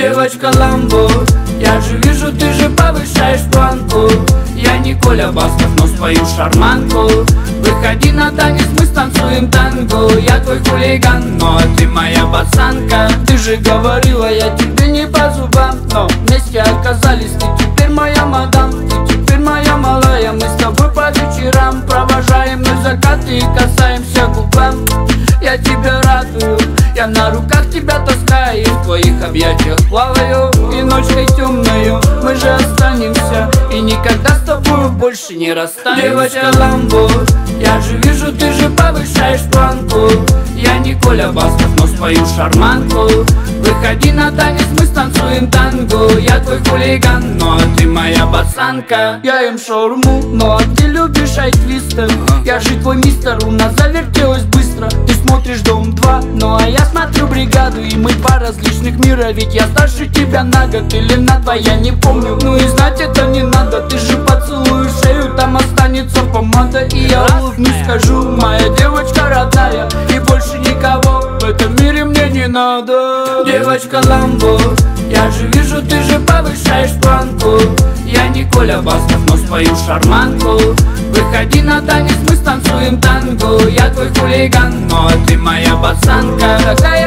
Девочка Ламбо, я же вижу, ты же повышаешь планку. Я не Коля Басков, но спою шарманку. Выходи на танец, мы станцуем танго. Я твой хулиган, но ты моя пацанка. Ты же говорила, я тебе не по зубам, но вместе оказались, ты теперь моя мадам. Ты теперь моя малая, мы с тобой по вечерам провожаем мы закаты и касаемся губам. Я тебя радую, я на руках тебя таскаю, в твоих объятиях плаваю. И ночкой темною мы же останемся, и никогда с тобой больше не расстанемся. Девочка Ламбо, я же вижу, ты же повышаешь планку. Я не Коля Басков, но спою шарманку. Выходи на танец, мы станцуем танго. Я твой хулиган, но ты моя пацанка. Я ем шаурму, но ты любишь айквисты. Я же твой мистер, у нас завертелось быстро. Ты смотришь Дом 2, ну а я смотрю Бригаду. И мы два различных мира, ведь я старше тебя на год или на 2, я не помню. Ну и знать это не надо, ты же поцелуешь шею, там останется помада. И я улыбнусь, скажу, моя девочка родная, и больше никого в этом мире мне не надо. Девочка Ламбо, я же вижу, ты же повышаешь планку. Я не Коля Басков, но спою шарманку. Выходи на танец, мы станцуем танго. Я твой хулиган, но ты моя пацанка.